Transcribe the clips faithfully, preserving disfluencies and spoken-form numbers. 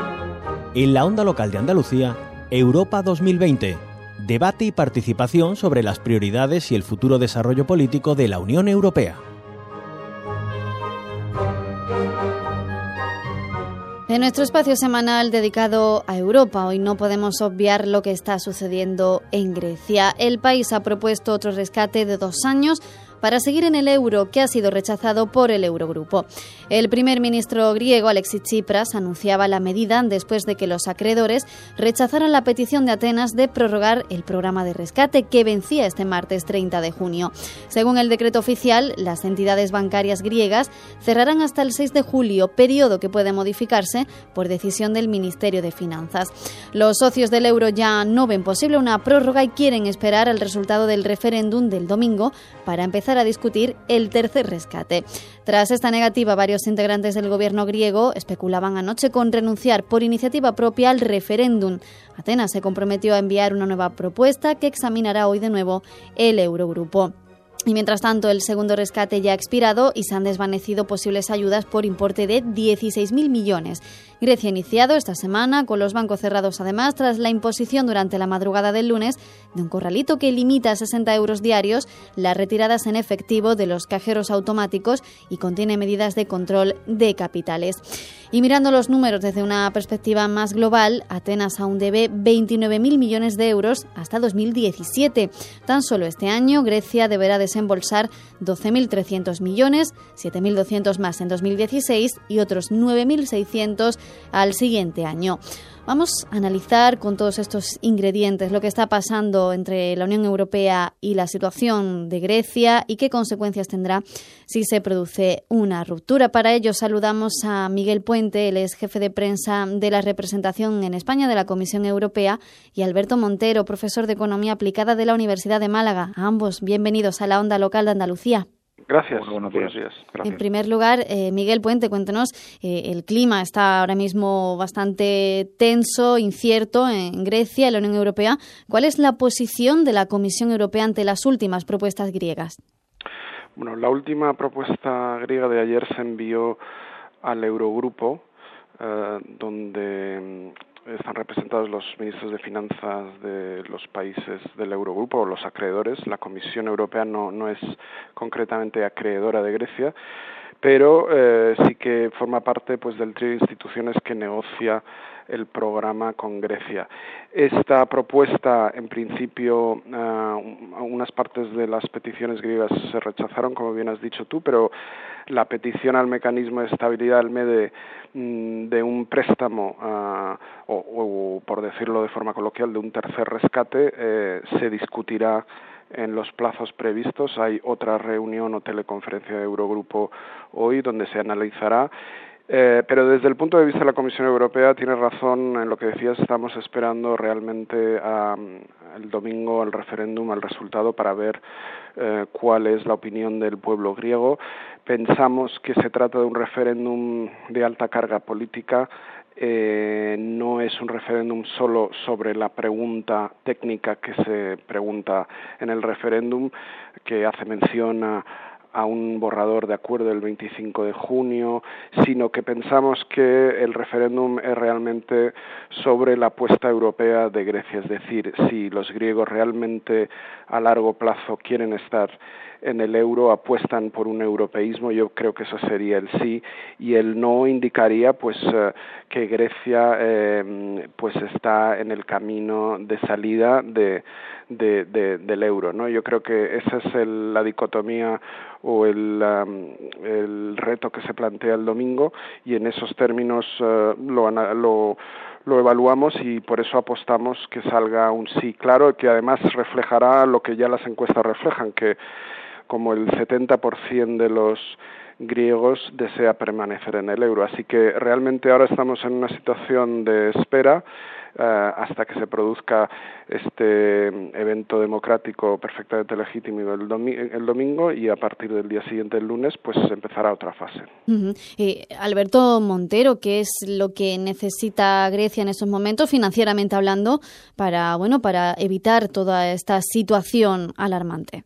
En la onda local de Andalucía, Europa dos mil veinte. Debate y participación sobre las prioridades y el futuro desarrollo político de la Unión Europea. En nuestro espacio semanal dedicado a Europa, hoy no podemos obviar lo que está sucediendo en Grecia. El país ha propuesto otro rescate de dos años para seguir en el euro, que ha sido rechazado por el Eurogrupo. El primer ministro griego, Alexis Tsipras, anunciaba la medida después de que los acreedores rechazaran la petición de Atenas de prorrogar el programa de rescate que vencía este martes treinta de junio. Según el decreto oficial, las entidades bancarias griegas cerrarán hasta el seis de julio, periodo que puede modificarse por decisión del Ministerio de Finanzas. Los socios del euro ya no ven posible una prórroga y quieren esperar al resultado del referéndum del domingo para empezar a discutir el tercer rescate. Tras esta negativa, varios integrantes del gobierno griego especulaban anoche con renunciar por iniciativa propia al referéndum. Atenas se comprometió a enviar una nueva propuesta que examinará hoy de nuevo el Eurogrupo. Y mientras tanto, el segundo rescate ya ha expirado y se han desvanecido posibles ayudas por importe de dieciséis mil millones. Grecia ha iniciado esta semana, con los bancos cerrados además, tras la imposición durante la madrugada del lunes de un corralito que limita a sesenta euros diarios las retiradas en efectivo de los cajeros automáticos y contiene medidas de control de capitales. Y mirando los números desde una perspectiva más global, Atenas aún debe veintinueve mil millones de euros hasta dos mil diecisiete. Tan solo este año, Grecia deberá desembolsar doce mil trescientos millones, siete mil doscientos más en dos mil dieciséis y otros nueve mil seiscientos al siguiente año. Vamos a analizar con todos estos ingredientes lo que está pasando entre la Unión Europea y la situación de Grecia y qué consecuencias tendrá si se produce una ruptura. Para ello saludamos a Miguel Puente, él es jefe de prensa de la representación en España de la Comisión Europea, y Alberto Montero, profesor de Economía Aplicada de la Universidad de Málaga. A ambos, bienvenidos a la onda local de Andalucía. Gracias. Bueno, buenos días. Buenos días. En primer lugar, eh, Miguel Puente, cuéntenos, eh, el clima está ahora mismo bastante tenso, incierto en Grecia, en la Unión Europea. ¿Cuál es la posición de la Comisión Europea ante las últimas propuestas griegas? Bueno, la última propuesta griega de ayer se envió al Eurogrupo, eh, donde están representados los ministros de finanzas de los países del Eurogrupo, o los acreedores. La Comisión Europea no, no es concretamente acreedora de Grecia, pero eh, sí que forma parte pues del trío de instituciones que negocia el programa con Grecia. Esta propuesta, en principio, uh, unas partes de las peticiones griegas se rechazaron, como bien has dicho tú, pero la petición al mecanismo de estabilidad, al MEDE, de un préstamo, uh, o, o, por decirlo de forma coloquial, de un tercer rescate, eh, se discutirá en los plazos previstos. Hay otra reunión o teleconferencia de Eurogrupo hoy donde se analizará. Eh, pero desde el punto de vista de la Comisión Europea tiene razón en lo que decías. Estamos esperando realmente a, el domingo al referéndum, al resultado, para ver eh, cuál es la opinión del pueblo griego. Pensamos que se trata de un referéndum de alta carga política. Eh, no es un referéndum solo sobre la pregunta técnica que se pregunta en el referéndum, que hace mención a a un borrador de acuerdo del veinticinco de junio, sino que pensamos que el referéndum es realmente sobre la apuesta europea de Grecia, es decir, si los griegos realmente a largo plazo quieren estar en el euro, apuestan por un europeísmo. Yo creo que eso sería el sí, y el no indicaría pues eh, que Grecia eh, pues está en el camino de salida de, de, de del euro, ¿no? Yo creo que esa es el, la dicotomía o el, um, el reto que se plantea el domingo, y en esos términos uh, lo, lo lo evaluamos, y por eso apostamos que salga un sí claro, que además reflejará lo que ya las encuestas reflejan, que como el setenta por ciento de los griegos desea permanecer en el euro. Así que realmente ahora estamos en una situación de espera uh, hasta que se produzca este evento democrático perfectamente legítimo el, domi- el domingo, y a partir del día siguiente, el lunes, pues empezará otra fase. Uh-huh. Eh, Alberto Montero, ¿qué es lo que necesita Grecia en estos momentos, financieramente hablando, para, bueno, para evitar toda esta situación alarmante?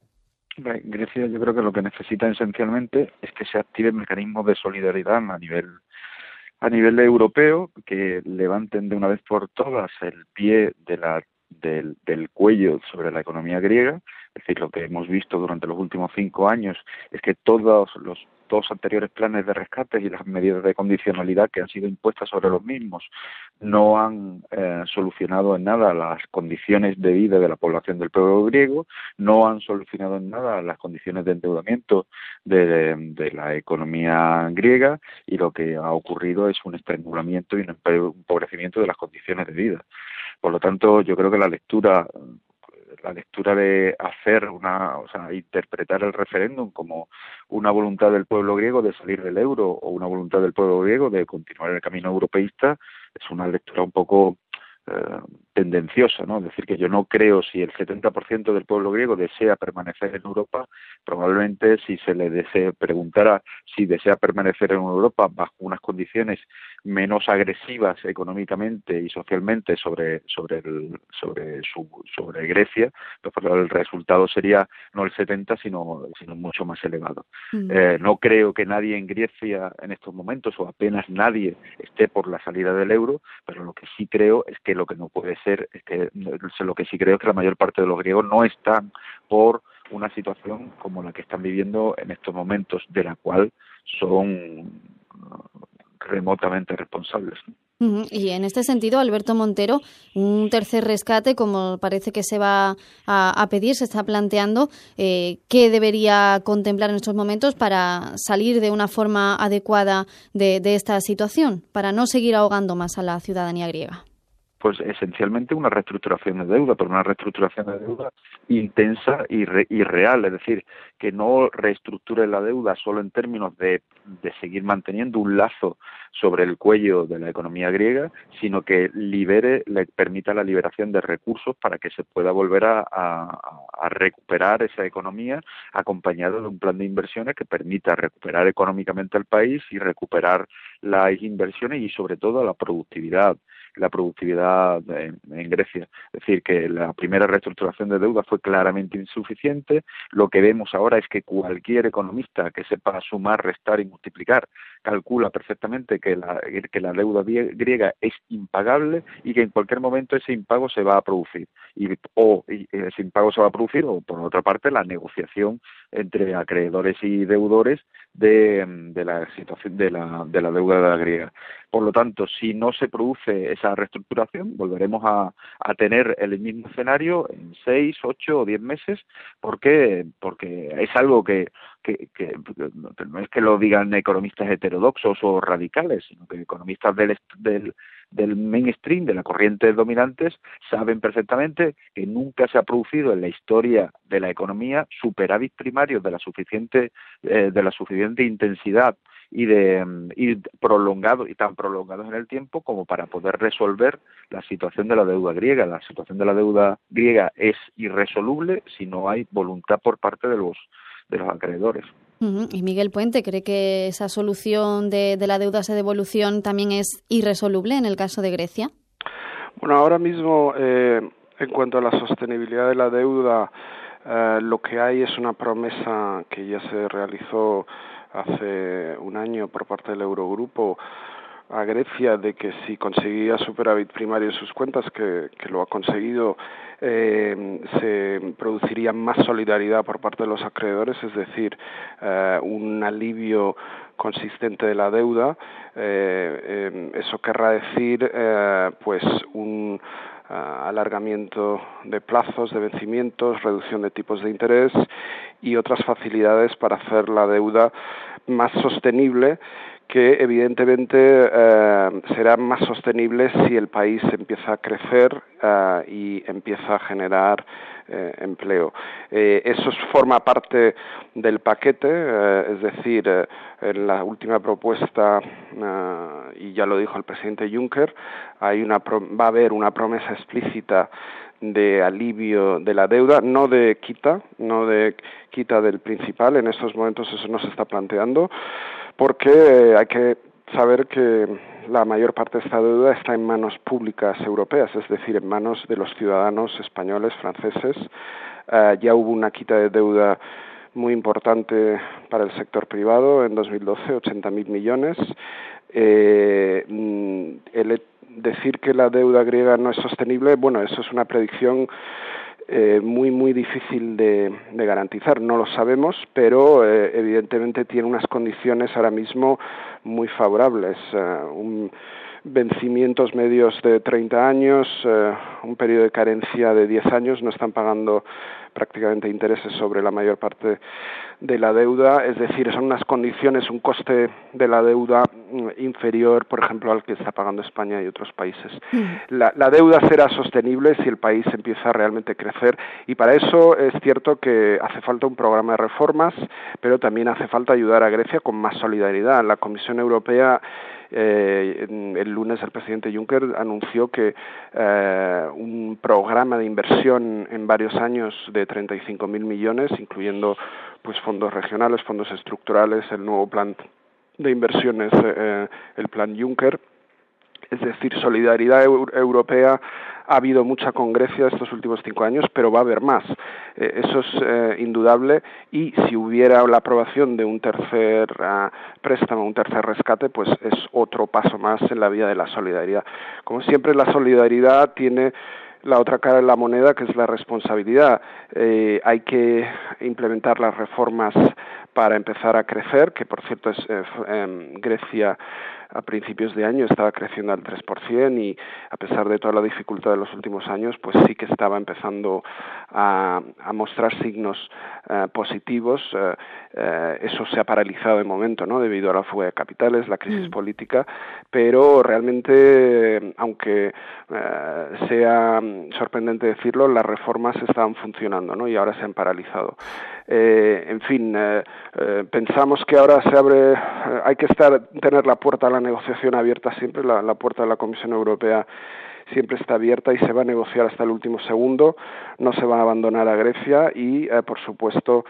Grecia, yo creo que lo que necesita esencialmente es que se active el mecanismo de solidaridad a nivel a nivel europeo que levanten de una vez por todas el pie de la, del, del cuello sobre la economía griega. Es decir, lo que hemos visto durante los últimos cinco años es que todos los dos anteriores planes de rescate y las medidas de condicionalidad que han sido impuestas sobre los mismos no han eh, solucionado en nada las condiciones de vida de la población del pueblo griego, no han solucionado en nada las condiciones de endeudamiento de, de la economía griega, y lo que ha ocurrido es un estrangulamiento y un empobrecimiento de las condiciones de vida. Por lo tanto, yo creo que la lectura la lectura de hacer una, o sea, interpretar el referéndum como una voluntad del pueblo griego de salir del euro o una voluntad del pueblo griego de continuar el camino europeísta es una lectura un poco eh, tendenciosa, ¿no? Es decir, que yo no creo, si el setenta por ciento del pueblo griego desea permanecer en Europa, probablemente si se le desee, preguntara si desea permanecer en Europa bajo unas condiciones menos agresivas económicamente y socialmente sobre sobre el, sobre su sobre Grecia, pues el resultado sería no el setenta sino sino mucho más elevado. Mm. Eh, no creo que nadie en Grecia en estos momentos, o apenas nadie, esté por la salida del euro, pero lo que sí creo es que lo que no puede ser es que lo que sí creo es que la mayor parte de los griegos no están por una situación como la que están viviendo en estos momentos, de la cual son remotamente responsables. Uh-huh. Y en este sentido, Alberto Montero, un tercer rescate, como parece que se va a, a pedir, se está planteando, eh, ¿qué debería contemplar en estos momentos para salir de una forma adecuada de, de esta situación, para no seguir ahogando más a la ciudadanía griega? Pues esencialmente una reestructuración de deuda, pero una reestructuración de deuda intensa y, re, y real, es decir, que no reestructure la deuda solo en términos de, de seguir manteniendo un lazo sobre el cuello de la economía griega, sino que libere, le permita la liberación de recursos para que se pueda volver a, a, a recuperar esa economía, acompañado de un plan de inversiones que permita recuperar económicamente al país y recuperar las inversiones y sobre todo la productividad. la productividad en, en Grecia. Es decir, que la primera reestructuración de deuda fue claramente insuficiente. Lo que vemos ahora es que cualquier economista que sepa sumar, restar y multiplicar calcula perfectamente que la, que la deuda griega es impagable y que en cualquier momento ese impago se va a producir. Y, o y ese impago se va a producir, o por otra parte, la negociación entre acreedores y deudores de, de la situación de la, de la deuda griega. Por lo tanto, si no se produce esa reestructuración, volveremos a, a tener el mismo escenario en seis, ocho o diez meses, porque porque es algo que, que, que no es que lo digan economistas heterodoxos o radicales, sino que economistas del, del del mainstream, de la corriente dominantes, saben perfectamente que nunca se ha producido en la historia de la economía superávit primarios de la suficiente eh, de la suficiente intensidad y de y prolongado y tan prolongados en el tiempo como para poder resolver la situación de la deuda griega. La situación de la deuda griega es irresoluble si no hay voluntad por parte de los de los acreedores. Uh-huh. Y Miguel Puente, ¿cree que esa solución de, de la deuda de devolución también es irresoluble en el caso de Grecia? Bueno, ahora mismo, eh, en cuanto a la sostenibilidad de la deuda, eh, lo que hay es una promesa que ya se realizó hace un año por parte del Eurogrupo a Grecia de que si conseguía superávit primario en sus cuentas, que, que lo ha conseguido, eh, se produciría más solidaridad por parte de los acreedores, es decir, eh, un alivio consistente de la deuda. Eh, eh, eso querrá decir eh, pues un uh, alargamiento de plazos, de vencimientos, reducción de tipos de interés y otras facilidades para hacer la deuda más sostenible, que evidentemente eh, será más sostenible si el país empieza a crecer eh, y empieza a generar eh, empleo. Eh, eso forma parte del paquete, eh, es decir, eh, en la última propuesta, eh, y ya lo dijo el presidente Juncker, hay una va a haber una promesa explícita de alivio de la deuda, no de quita, no de quita del principal. En estos momentos eso no se está planteando, porque hay que saber que la mayor parte de esta deuda está en manos públicas europeas, es decir, en manos de los ciudadanos españoles, franceses. Uh, ya hubo una quita de deuda muy importante para el sector privado en dos mil doce, ochenta mil millones. Eh, el decir que la deuda griega no es sostenible, bueno, eso es una predicción Eh, muy muy difícil de, de garantizar, no lo sabemos, pero eh, evidentemente tiene unas condiciones ahora mismo muy favorables, uh, un vencimientos medios de treinta años, uh, un periodo de carencia de diez años, no están pagando prácticamente intereses sobre la mayor parte de la deuda, es decir, son unas condiciones, un coste de la deuda inferior, por ejemplo, al que está pagando España y otros países. La, la deuda será sostenible si el país empieza a realmente crecer, y para eso es cierto que hace falta un programa de reformas, pero también hace falta ayudar a Grecia con más solidaridad. La Comisión Europea Eh, el lunes el presidente Juncker anunció que eh, un programa de inversión en varios años de treinta y cinco mil millones, incluyendo pues fondos regionales, fondos estructurales, el nuevo plan de inversiones, eh, el plan Juncker, es decir, solidaridad eu- europea. Ha habido mucha con Grecia estos últimos cinco años, pero va a haber más. Eh, eso es eh, indudable, y si hubiera la aprobación de un tercer uh, préstamo, un tercer rescate, pues es otro paso más en la vía de la solidaridad. Como siempre, la solidaridad tiene la otra cara de la moneda, que es la responsabilidad. Eh, hay que implementar las reformas para empezar a crecer, que por cierto es eh, eh, Grecia a principios de año estaba creciendo al tres por ciento, y a pesar de toda la dificultad de los últimos años, pues sí que estaba empezando a, a mostrar signos uh, positivos. Uh, uh, eso se ha paralizado de momento, ¿no?, debido a la fuga de capitales, la crisis mm. política, pero realmente, aunque uh, sea sorprendente decirlo, las reformas estaban funcionando, ¿no?, y ahora se han paralizado. Eh, en fin, eh, eh, pensamos que ahora se abre, eh, hay que estar tener la puerta a la negociación abierta siempre, la, la puerta de la Comisión Europea siempre está abierta y se va a negociar hasta el último segundo, no se va a abandonar a Grecia y, eh, por supuesto,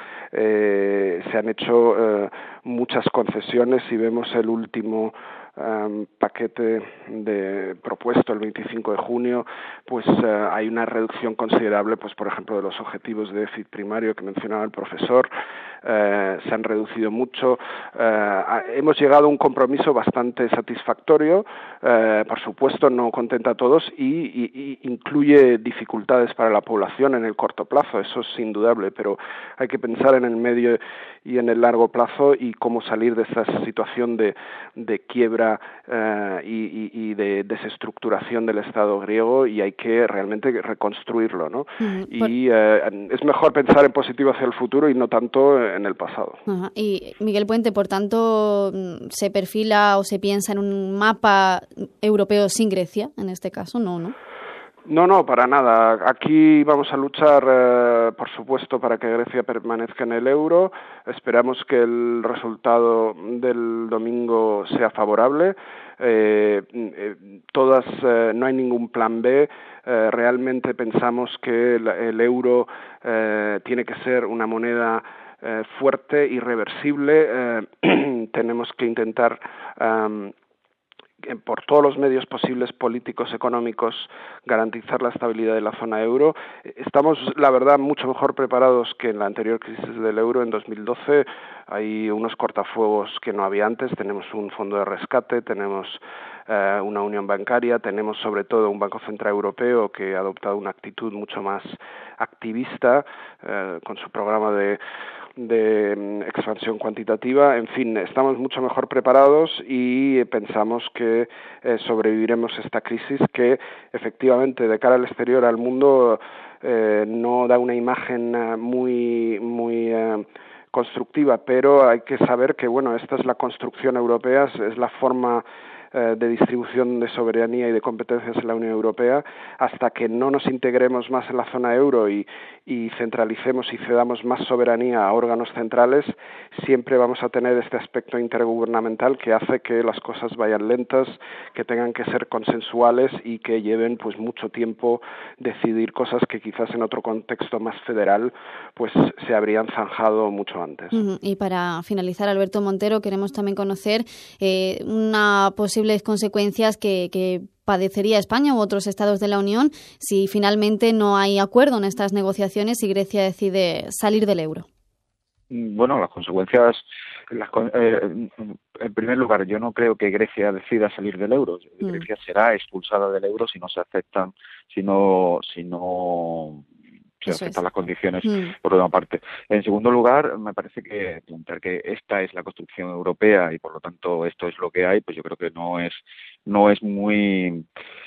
eh, se han hecho eh, muchas concesiones. Si vemos el último Um, paquete de propuesto el veinticinco de junio, pues uh, hay una reducción considerable, pues por ejemplo, de los objetivos de déficit primario que mencionaba el profesor. Uh, se han reducido mucho. Uh, hemos llegado a un compromiso bastante satisfactorio, uh, por supuesto no contenta a todos, y, y, y incluye dificultades para la población en el corto plazo, eso es indudable, pero hay que pensar en el medio y en el largo plazo y cómo salir de esta situación de, de quiebra uh, y, y, y de desestructuración del Estado griego, y hay que realmente reconstruirlo, ¿no? Uh-huh. Y uh, es mejor pensar en positivo hacia el futuro y no tanto en el pasado. Uh-huh. Y Miguel Puente, por tanto, ¿se perfila o se piensa en un mapa europeo sin Grecia, en este caso? No, ¿no? No, no, para nada. Aquí vamos a luchar, eh, por supuesto, para que Grecia permanezca en el euro. Esperamos que el resultado del domingo sea favorable. Eh, eh, todas, eh, no hay ningún plan B. Eh, realmente pensamos que el, el euro eh, tiene que ser una moneda eh, fuerte y reversible. Eh, tenemos que intentar um, por todos los medios posibles, políticos, económicos, garantizar la estabilidad de la zona euro. Estamos, la verdad, mucho mejor preparados que en la anterior crisis del euro en dos mil doce. Hay unos cortafuegos que no había antes. Tenemos un fondo de rescate, tenemos eh, una unión bancaria, tenemos sobre todo un Banco Central Europeo que ha adoptado una actitud mucho más activista eh, con su programa de de expansión cuantitativa. En fin, estamos mucho mejor preparados y pensamos que eh, sobreviviremos esta crisis que efectivamente de cara al exterior, al mundo, eh, no da una imagen uh, muy muy uh, constructiva, pero hay que saber que bueno, esta es la construcción europea, es la forma de distribución de soberanía y de competencias en la Unión Europea. Hasta que no nos integremos más en la zona euro y, y centralicemos y cedamos más soberanía a órganos centrales, siempre vamos a tener este aspecto intergubernamental que hace que las cosas vayan lentas, que tengan que ser consensuales y que lleven pues mucho tiempo decidir cosas que quizás en otro contexto más federal pues se habrían zanjado mucho antes. Uh-huh. Y para finalizar, Alberto Montero, queremos también conocer eh, una posible consecuencias que, que padecería España u otros estados de la Unión si finalmente no hay acuerdo en estas negociaciones y Grecia decide salir del euro. Bueno, las consecuencias las, eh, en primer lugar, yo no creo que Grecia decida salir del euro. Mm. Grecia será expulsada del euro si no se aceptan, si no, si no se Eso aceptan es. las condiciones mm. por una parte. En segundo lugar, me parece que plantear que esta es la construcción europea y por lo tanto esto es lo que hay, pues yo creo que no es, no es muy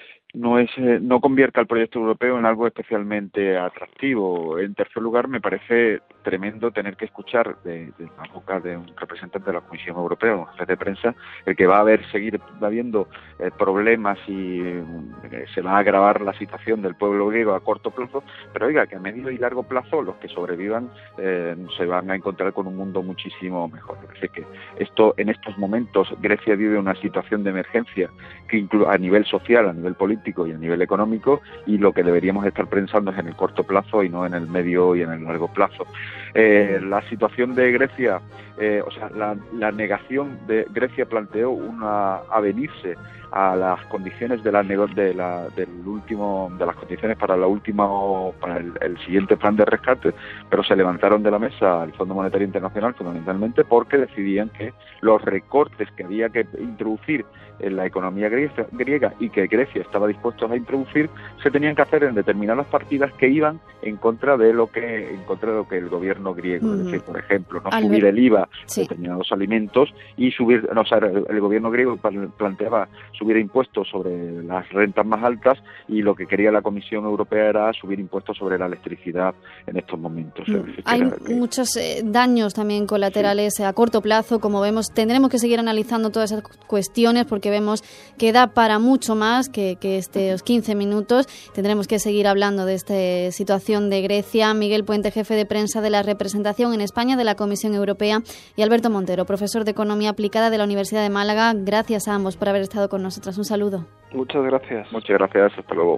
no es eh, no convierte al proyecto europeo en algo especialmente atractivo. En tercer lugar, me parece tremendo tener que escuchar de, de la boca de un representante de la Comisión Europea, un jefe de prensa, el que va a haber seguir habiendo eh, problemas y eh, se va a agravar la situación del pueblo griego a corto plazo, pero oiga, que a medio y largo plazo los que sobrevivan eh, se van a encontrar con un mundo muchísimo mejor. Me parece que esto, en estos momentos, Grecia vive una situación de emergencia que incluye a nivel social, a nivel político y a nivel económico, y lo que deberíamos estar pensando es en el corto plazo y no en el medio y en el largo plazo. Eh, la situación de Grecia, eh, o sea, la, la negación de Grecia planteó una avenirse a las condiciones de la de la del último de las condiciones para la última para el, el siguiente plan de rescate, pero se levantaron de la mesa el Fondo Monetario Internacional fundamentalmente porque decidían que los recortes que había que introducir en la economía griega, griega y que Grecia estaba dispuesto a introducir se tenían que hacer en determinadas partidas que iban en contra de lo que en contra de lo que el gobierno griego, mm. es decir, por ejemplo, no Albert. subir el I V A sí. de determinados alimentos y subir, no, o sea, el, el gobierno griego planteaba subir impuestos sobre las rentas más altas y lo que quería la Comisión Europea era subir impuestos sobre la electricidad en estos momentos. Mm. Hay que... muchos eh, daños también colaterales sí. a corto plazo, como vemos. Tendremos que seguir analizando todas esas cuestiones porque vemos que da para mucho más que, que estos quince minutos. Tendremos que seguir hablando de esta situación de Grecia. Miguel Puente, jefe de prensa de la representación en España de la Comisión Europea, y Alberto Montero, profesor de Economía Aplicada de la Universidad de Málaga. Gracias a ambos por haber estado con nosotros. Un saludo. Muchas gracias. Muchas gracias. Hasta luego.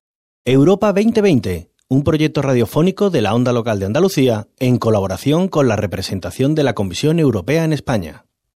Europa veinte veinte, un proyecto radiofónico de la Onda Local de Andalucía en colaboración con la representación de la Comisión Europea en España.